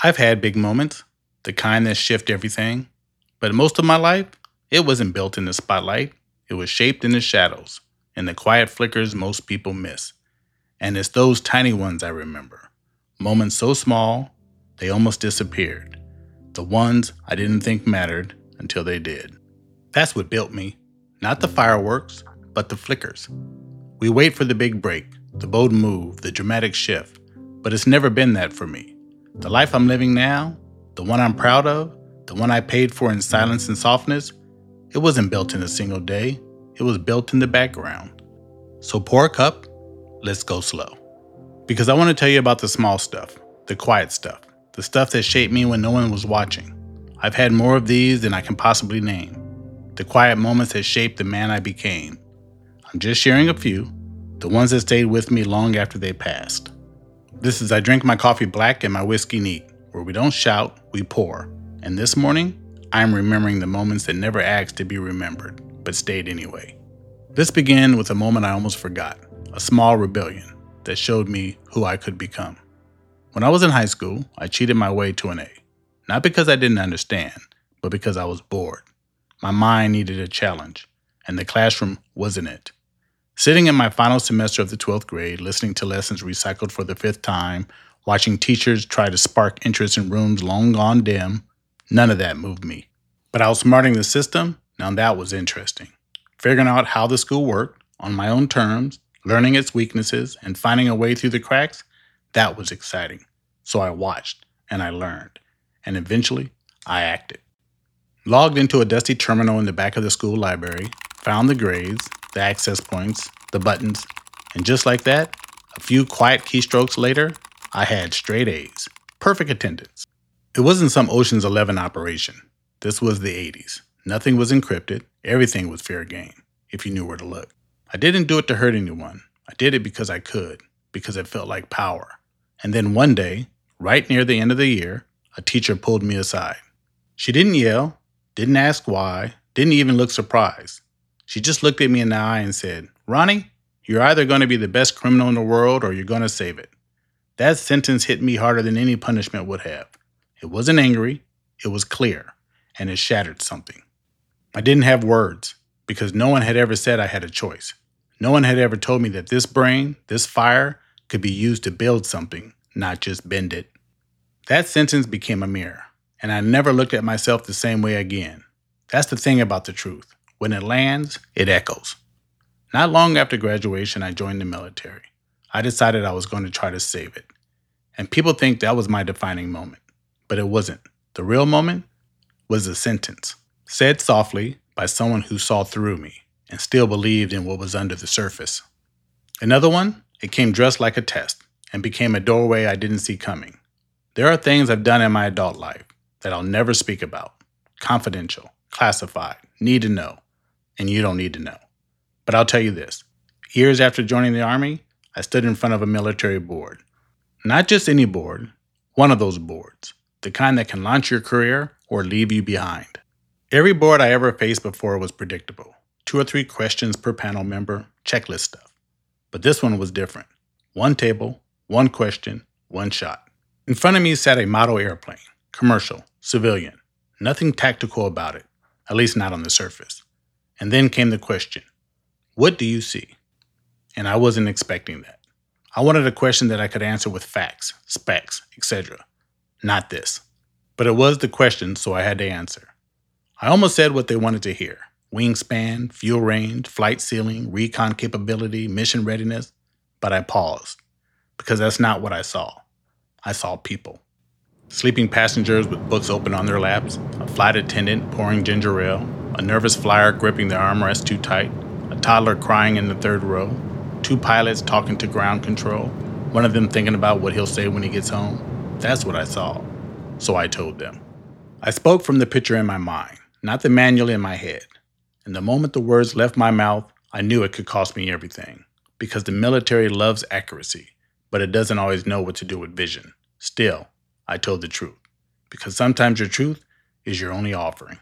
I've had big moments, the kind that shift everything, but most of my life, it wasn't built in the spotlight. It was shaped in the shadows, in the quiet flickers most people miss. And it's those tiny ones I remember. Moments so small, they almost disappeared. The ones I didn't think mattered until they did. That's what built me. Not the fireworks, but the flickers. We wait for the big break, the bold move, the dramatic shift, but it's never been that for me. The life I'm living now, the one I'm proud of, the one I paid for in silence and softness, it wasn't built in a single day. It was built in the background. So pour a cup, let's go slow. Because I want to tell you about the small stuff, the quiet stuff, the stuff that shaped me when no one was watching. I've had more of these than I can possibly name. The quiet moments that shaped the man I became. I'm just sharing a few, the ones that stayed with me long after they passed. This is I drink my coffee black and my whiskey neat, where we don't shout, we pour. And this morning, I'm remembering the moments that never asked to be remembered, but stayed anyway. This began with a moment I almost forgot, a small rebellion that showed me who I could become. When I was in high school, I cheated my way to an A. Not because I didn't understand, but because I was bored. My mind needed a challenge, and the classroom wasn't it. Sitting in my final semester of the 12th grade, listening to lessons recycled for the 5th time, watching teachers try to spark interest in rooms long gone dim, none of that moved me. But outsmarting the system, now that was interesting. Figuring out how the school worked, on my own terms, learning its weaknesses, and finding a way through the cracks, that was exciting. So I watched, and I learned, and eventually, I acted. Logged into a dusty terminal in the back of the school library, found the grades, the access points, the buttons, and just like that, a few quiet keystrokes later, I had straight A's, perfect attendance. It wasn't some Ocean's 11 operation. This was the 80s. Nothing was encrypted. Everything was fair game, if you knew where to look. I didn't do it to hurt anyone. I did it because I could, because it felt like power. And then one day, right near the end of the year, a teacher pulled me aside. She didn't yell, didn't ask why, didn't even look surprised. She just looked at me in the eye and said, "Ronnie, you're either going to be the best criminal in the world or you're going to save it." That sentence hit me harder than any punishment would have. It wasn't angry, it was clear, and it shattered something. I didn't have words, because no one had ever said I had a choice. No one had ever told me that this brain, this fire, could be used to build something, not just bend it. That sentence became a mirror, and I never looked at myself the same way again. That's the thing about the truth. When it lands, it echoes. Not long after graduation, I joined the military. I decided I was going to try to save it. And people think that was my defining moment. But it wasn't. The real moment was a sentence, said softly by someone who saw through me and still believed in what was under the surface. Another one, it came dressed like a test and became a doorway I didn't see coming. There are things I've done in my adult life that I'll never speak about. Confidential, classified, need to know. And you don't need to know. But I'll tell you this. Years after joining the Army, I stood in front of a military board. Not just any board, one of those boards. The kind that can launch your career or leave you behind. Every board I ever faced before was predictable. 2 or 3 questions per panel member, checklist stuff. But this one was different. One table, one question, one shot. In front of me sat a model airplane, commercial, civilian. Nothing tactical about it, at least not on the surface. And then came the question, what do you see? And I wasn't expecting that. I wanted a question that I could answer with facts, specs, etc. Not this. But it was the question, so I had to answer. I almost said what they wanted to hear. Wingspan, fuel range, flight ceiling, recon capability, mission readiness. But I paused, because that's not what I saw. I saw people. Sleeping passengers with books open on their laps, a flight attendant pouring ginger ale, a nervous flyer gripping the armrest too tight, a toddler crying in the 3rd row, 2 pilots talking to ground control, one of them thinking about what he'll say when he gets home. That's what I saw. So I told them. I spoke from the picture in my mind, not the manual in my head. And the moment the words left my mouth, I knew it could cost me everything. Because the military loves accuracy, but it doesn't always know what to do with vision. Still, I told the truth. Because sometimes your truth is your only offering.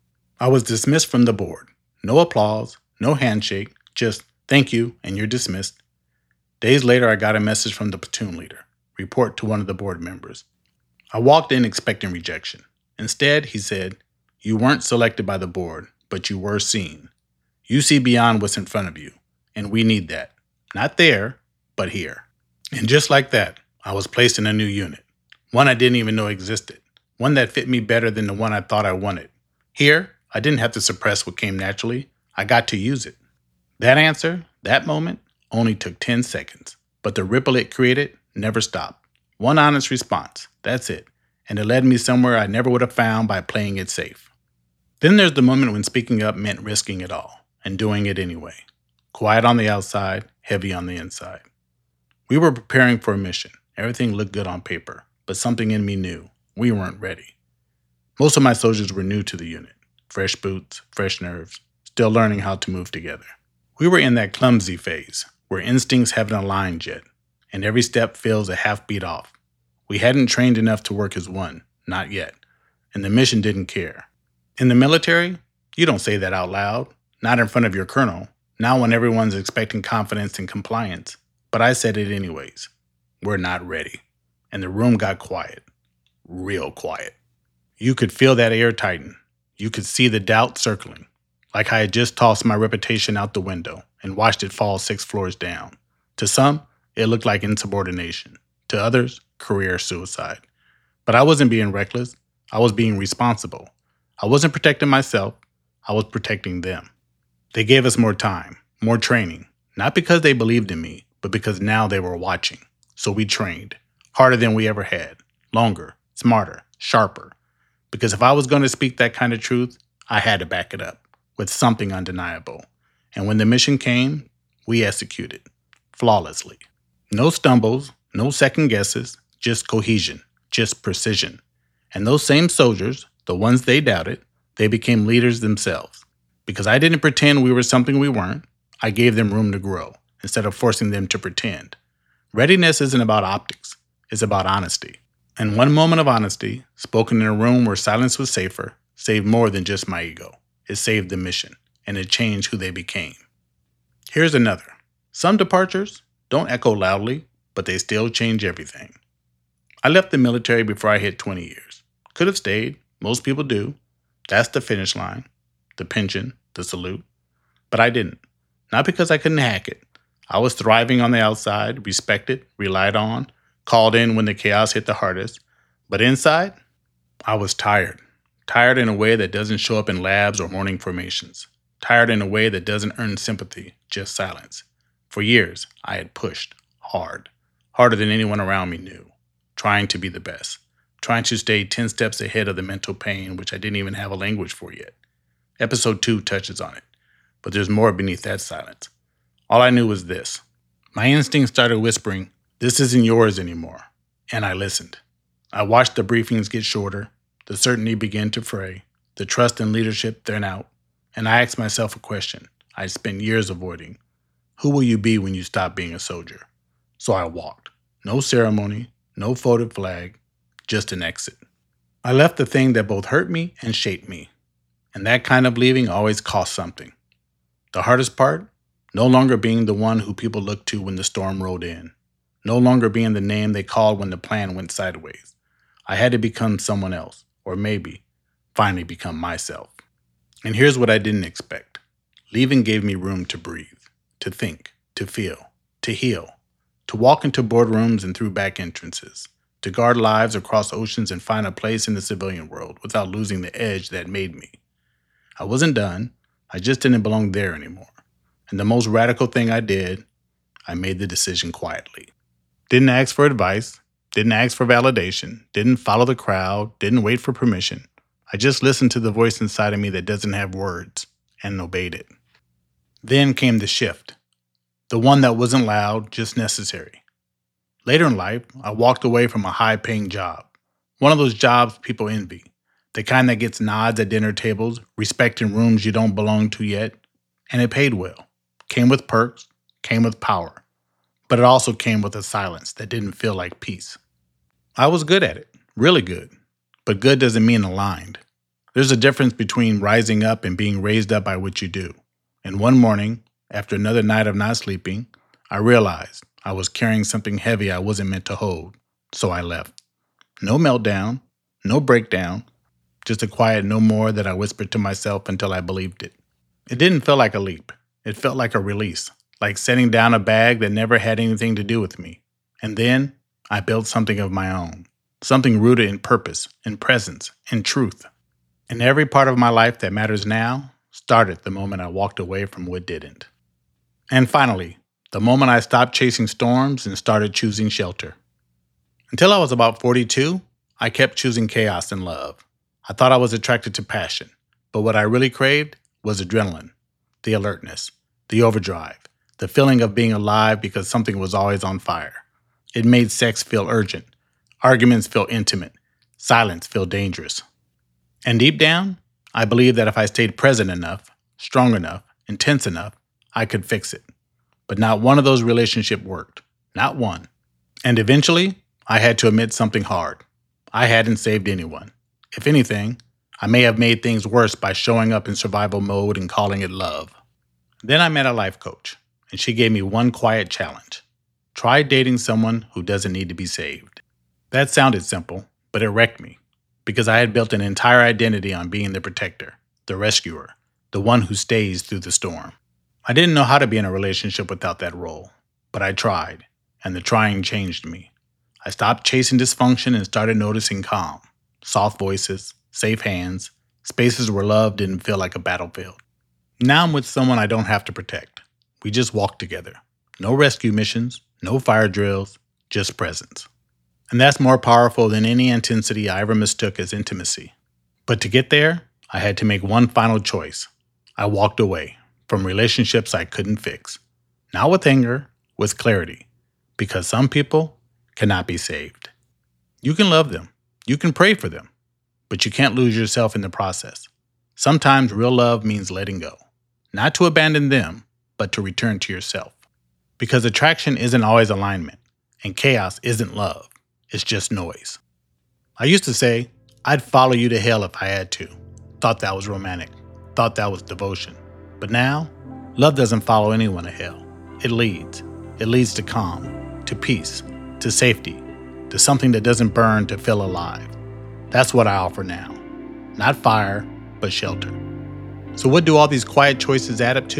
I was dismissed from the board. No applause, no handshake, just thank you and you're dismissed. Days later, I got a message from the platoon leader. Report to one of the board members. I walked in expecting rejection. Instead, he said, "You weren't selected by the board, but you were seen. You see beyond what's in front of you, and we need that. Not there, but here." And just like that, I was placed in a new unit, one I didn't even know existed, one that fit me better than the one I thought I wanted. Here, I didn't have to suppress what came naturally. I got to use it. That answer, that moment, only took 10 seconds, but the ripple it created never stopped. One honest response, that's it, and it led me somewhere I never would have found by playing it safe. Then there's the moment when speaking up meant risking it all, and doing it anyway. Quiet on the outside, heavy on the inside. We were preparing for a mission. Everything looked good on paper, but something in me knew we weren't ready. Most of my soldiers were new to the unit. Fresh boots, fresh nerves, still learning how to move together. We were in that clumsy phase, where instincts haven't aligned yet, and every step feels a half beat off. We hadn't trained enough to work as one, not yet, and the mission didn't care. In the military, you don't say that out loud, not in front of your colonel, not when everyone's expecting confidence and compliance, but I said it anyways. We're not ready. And the room got quiet. Real quiet. You could feel that air tighten. You could see the doubt circling, like I had just tossed my reputation out the window and watched it fall 6 floors down. To some, it looked like insubordination. To others, career suicide. But I wasn't being reckless. I was being responsible. I wasn't protecting myself. I was protecting them. They gave us more time, more training, not because they believed in me, but because now they were watching. So we trained, harder than we ever had, longer, smarter, sharper. Because if I was going to speak that kind of truth, I had to back it up with something undeniable. And when the mission came, we executed flawlessly. No stumbles, no second guesses, just cohesion, just precision. And those same soldiers, the ones they doubted, they became leaders themselves. Because I didn't pretend we were something we weren't, I gave them room to grow instead of forcing them to pretend. Readiness isn't about optics, it's about honesty. And one moment of honesty, spoken in a room where silence was safer, saved more than just my ego. It saved the mission, and it changed who they became. Here's another. Some departures don't echo loudly, but they still change everything. I left the military before I hit 20 years. Could have stayed, most people do. That's the finish line, the pension, the salute. But I didn't. Not because I couldn't hack it. I was thriving on the outside, respected, relied on, called in when the chaos hit the hardest. But inside, I was tired. Tired in a way that doesn't show up in labs or morning formations. Tired in a way that doesn't earn sympathy, just silence. For years, I had pushed hard. Harder than anyone around me knew. Trying to be the best. Trying to stay 10 steps ahead of the mental pain, which I didn't even have a language for yet. Episode 2 touches on it. But there's more beneath that silence. All I knew was this. My instinct started whispering, "This isn't yours anymore." And I listened. I watched the briefings get shorter, the certainty begin to fray, the trust in leadership thin out, and I asked myself a question I'd spent years avoiding. Who will you be when you stop being a soldier? So I walked. No ceremony, no folded flag, just an exit. I left the thing that both hurt me and shaped me. And that kind of leaving always cost something. The hardest part? No longer being the one who people looked to when the storm rolled in. No longer being the name they called when the plan went sideways. I had to become someone else, or maybe finally become myself. And here's what I didn't expect. Leaving gave me room to breathe, to think, to feel, to heal, to walk into boardrooms and through back entrances, to guard lives across oceans and find a place in the civilian world without losing the edge that made me. I wasn't done. I just didn't belong there anymore. And the most radical thing I did, I made the decision quietly. Didn't ask for advice, didn't ask for validation, didn't follow the crowd, didn't wait for permission. I just listened to the voice inside of me that doesn't have words and obeyed it. Then came the shift. The one that wasn't loud, just necessary. Later in life, I walked away from a high-paying job. One of those jobs people envy. The kind that gets nods at dinner tables, respect in rooms you don't belong to yet. And it paid well. Came with perks, came with power. But it also came with a silence that didn't feel like peace. I was good at it, really good. But good doesn't mean aligned. There's a difference between rising up and being raised up by what you do. And one morning, after another night of not sleeping, I realized I was carrying something heavy I wasn't meant to hold. So I left. No meltdown, no breakdown, just a quiet no more that I whispered to myself until I believed it. It didn't feel like a leap. It felt like a release, like setting down a bag that never had anything to do with me. And then I built something of my own, something rooted in purpose, in presence, in truth. And every part of my life that matters now started the moment I walked away from what didn't. And finally, the moment I stopped chasing storms and started choosing shelter. Until I was about 42, I kept choosing chaos and love. I thought I was attracted to passion, but what I really craved was adrenaline, the alertness, the overdrive, the feeling of being alive because something was always on fire. It made sex feel urgent, arguments feel intimate, silence feel dangerous. And deep down, I believed that if I stayed present enough, strong enough, intense enough, I could fix it. But not one of those relationships worked. Not one. And eventually, I had to admit something hard. I hadn't saved anyone. If anything, I may have made things worse by showing up in survival mode and calling it love. Then I met a life coach, and she gave me one quiet challenge. Try dating someone who doesn't need to be saved. That sounded simple, but it wrecked me, because I had built an entire identity on being the protector, the rescuer, the one who stays through the storm. I didn't know how to be in a relationship without that role, but I tried, and the trying changed me. I stopped chasing dysfunction and started noticing calm, soft voices, safe hands, spaces where love didn't feel like a battlefield. Now I'm with someone I don't have to protect. We just walk together. No rescue missions, no fire drills, just presence. And that's more powerful than any intensity I ever mistook as intimacy. But to get there, I had to make one final choice. I walked away from relationships I couldn't fix. Not with anger, with clarity. Because some people cannot be saved. You can love them. You can pray for them. But you can't lose yourself in the process. Sometimes real love means letting go. Not to abandon them, but to return to yourself. Because attraction isn't always alignment, and chaos isn't love. It's just noise. I used to say, I'd follow you to hell if I had to. Thought that was romantic. Thought that was devotion. But now, love doesn't follow anyone to hell. It leads. It leads to calm, to peace, to safety, to something that doesn't burn to feel alive. That's what I offer now. Not fire, but shelter. So what do all these quiet choices add up to?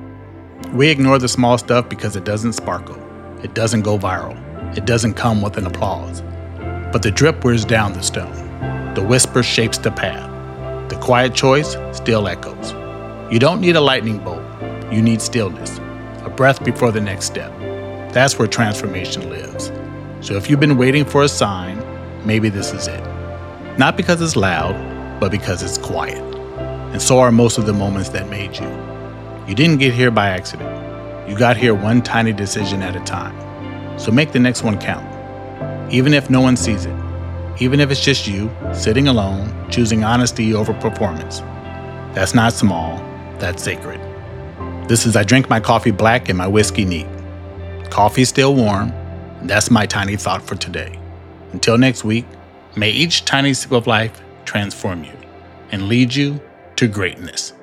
We ignore the small stuff because it doesn't sparkle. It doesn't go viral. It doesn't come with an applause. But the drip wears down the stone. The whisper shapes the path. The quiet choice still echoes. You don't need a lightning bolt. You need stillness. A breath before the next step. That's where transformation lives. So if you've been waiting for a sign, maybe this is it. Not because it's loud, but because it's quiet. And so are most of the moments that made you. You didn't get here by accident. You got here one tiny decision at a time. So make the next one count. Even if no one sees it. Even if it's just you, sitting alone, choosing honesty over performance. That's not small, that's sacred. This is I drink my coffee black and my whiskey neat. Coffee's still warm, and that's my tiny thought for today. Until next week, may each tiny sip of life transform you and lead you to greatness.